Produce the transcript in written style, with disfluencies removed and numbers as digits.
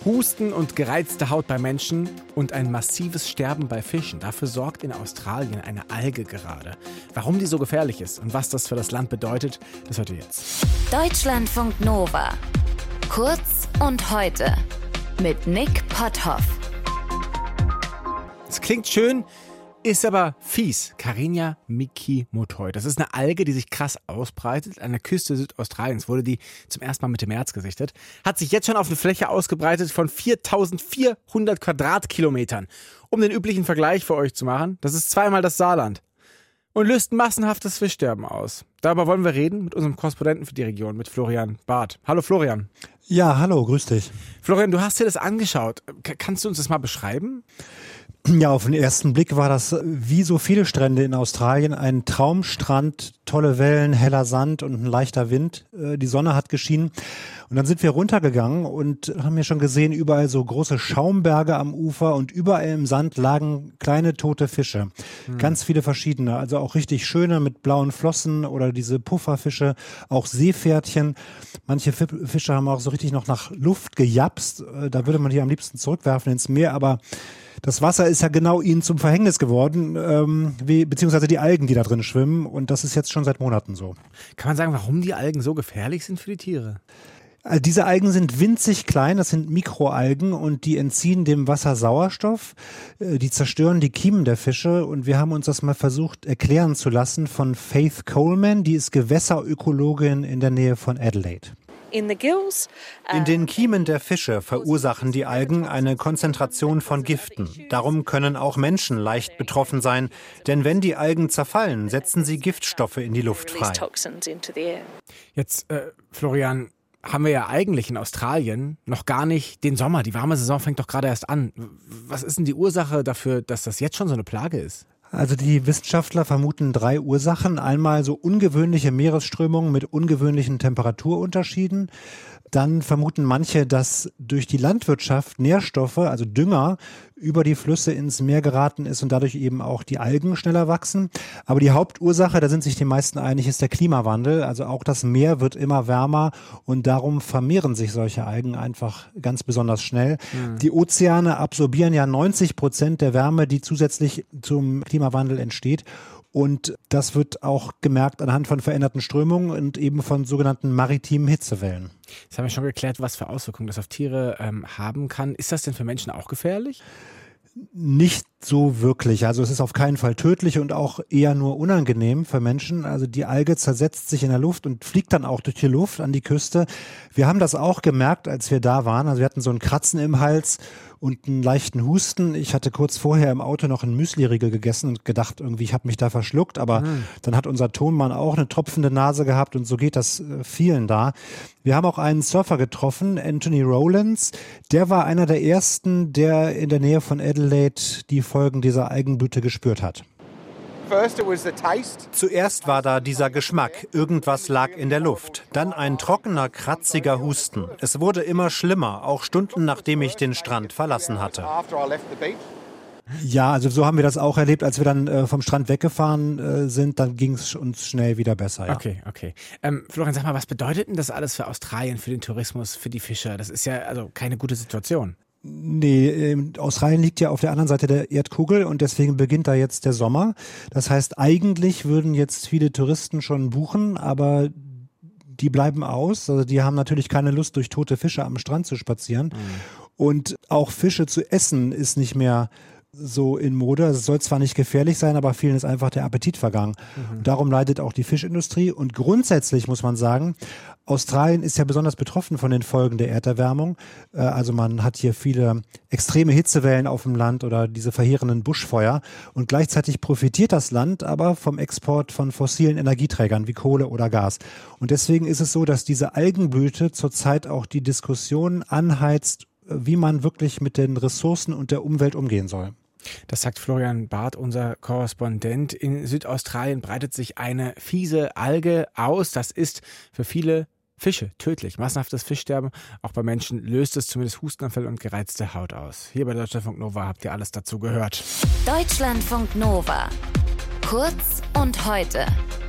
Husten und gereizte Haut bei Menschen und ein massives Sterben bei Fischen. Dafür sorgt in Australien eine Alge gerade. Warum die so gefährlich ist und was das für das Land bedeutet, das hört ihr jetzt. Deutschlandfunk Nova. Kurz und heute mit Nick Potthoff. Es klingt schön, ist aber fies. Carenia mikimotoi. Das ist eine Alge, die sich krass ausbreitet. An der Küste Südaustraliens wurde die zum ersten Mal Mitte März gesichtet. Hat sich jetzt schon auf eine Fläche ausgebreitet von 4.400 Quadratkilometern. Um den üblichen Vergleich für euch zu machen, das ist zweimal das Saarland. Und löst massenhaftes Fischsterben aus. Darüber wollen wir reden mit unserem Korrespondenten für die Region, mit Florian Barth. Hallo Florian. Ja, hallo, grüß dich. Florian, du hast dir das angeschaut. Kannst du uns das mal beschreiben? Ja, auf den ersten Blick war das wie so viele Strände in Australien ein Traumstrand, tolle Wellen, heller Sand und ein leichter Wind. Die Sonne hat geschienen und dann sind wir runtergegangen und haben ja schon gesehen, überall so große Schaumberge am Ufer und überall im Sand lagen kleine tote Fische. Ganz viele verschiedene, also auch richtig schöne mit blauen Flossen oder diese Pufferfische, auch Seepferdchen. Manche Fische haben auch so richtig noch nach Luft gejapst. Da würde man die am liebsten zurückwerfen ins Meer, aber das Wasser ist ja genau ihnen zum Verhängnis geworden, beziehungsweise die Algen, die da drin schwimmen. Und das ist jetzt schon seit Monaten so. Kann man sagen, warum die Algen so gefährlich sind für die Tiere? Diese Algen sind winzig klein, das sind Mikroalgen und die entziehen dem Wasser Sauerstoff. Die zerstören die Kiemen der Fische und wir haben uns das mal versucht erklären zu lassen von Faith Coleman, die ist Gewässerökologin in der Nähe von Adelaide. In den Kiemen der Fische verursachen die Algen eine Konzentration von Giften. Darum können auch Menschen leicht betroffen sein, denn wenn die Algen zerfallen, setzen sie Giftstoffe in die Luft frei. Jetzt, Florian, haben wir ja eigentlich in Australien noch gar nicht den Sommer. Die warme Saison fängt doch gerade erst an. Was ist denn die Ursache dafür, dass das jetzt schon so eine Plage ist? Also die Wissenschaftler vermuten 3 Ursachen. Einmal so ungewöhnliche Meeresströmungen mit ungewöhnlichen Temperaturunterschieden. Dann vermuten manche, dass durch die Landwirtschaft Nährstoffe, also Dünger, über die Flüsse ins Meer geraten ist und dadurch eben auch die Algen schneller wachsen. Aber die Hauptursache, da sind sich die meisten einig, ist der Klimawandel. Also auch das Meer wird immer wärmer und darum vermehren sich solche Algen einfach ganz besonders schnell. Die Ozeane absorbieren ja 90% der Wärme, die zusätzlich zum Klimawandel entsteht. Und das wird auch gemerkt anhand von veränderten Strömungen und eben von sogenannten maritimen Hitzewellen. Jetzt haben wir schon geklärt, was für Auswirkungen das auf Tiere haben kann. Ist das denn für Menschen auch gefährlich? Nicht so wirklich. Also es ist auf keinen Fall tödlich und auch eher nur unangenehm für Menschen. Also die Alge zersetzt sich in der Luft und fliegt dann auch durch die Luft an die Küste. Wir haben das auch gemerkt, als wir da waren. Also wir hatten so ein Kratzen im Hals und einen leichten Husten. Ich hatte kurz vorher im Auto noch einen Müsliriegel gegessen und gedacht, irgendwie, ich habe mich da verschluckt. Aber dann hat unser Tonmann auch eine tropfende Nase gehabt und so geht das vielen da. Wir haben auch einen Surfer getroffen, Anthony Rowlands. Der war einer der ersten, der in der Nähe von Adelaide die Folgen dieser Algenblüte gespürt hat. Zuerst war da dieser Geschmack, irgendwas lag in der Luft. Dann ein trockener, kratziger Husten. Es wurde immer schlimmer, auch Stunden nachdem ich den Strand verlassen hatte. Ja, also so haben wir das auch erlebt, als wir dann vom Strand weggefahren sind, dann ging es uns schnell wieder besser. Ja. Okay. Florian, sag mal, was bedeutet denn das alles für Australien, für den Tourismus, für die Fischer? Das ist ja also keine gute Situation. Nee, Australien liegt ja auf der anderen Seite der Erdkugel und deswegen beginnt da jetzt der Sommer. Das heißt, eigentlich würden jetzt viele Touristen schon buchen, aber die bleiben aus. Also die haben natürlich keine Lust, durch tote Fische am Strand zu spazieren. Und auch Fische zu essen ist nicht mehr so in Mode. Es soll zwar nicht gefährlich sein, aber vielen ist einfach der Appetit vergangen. Darum leidet auch die Fischindustrie. Und grundsätzlich muss man sagen, Australien ist ja besonders betroffen von den Folgen der Erderwärmung. Also man hat hier viele extreme Hitzewellen auf dem Land oder diese verheerenden Buschfeuer. Und gleichzeitig profitiert das Land aber vom Export von fossilen Energieträgern wie Kohle oder Gas. Und deswegen ist es so, dass diese Algenblüte zurzeit auch die Diskussion anheizt, wie man wirklich mit den Ressourcen und der Umwelt umgehen soll. Das sagt Florian Barth, unser Korrespondent. In Südaustralien breitet sich eine fiese Alge aus. Das ist für viele Fische tödlich. Massenhaftes Fischsterben, auch bei Menschen, löst es zumindest Hustenanfälle und gereizte Haut aus. Hier bei Deutschlandfunk Nova habt ihr alles dazu gehört. Deutschlandfunk Nova. Kurz und heute.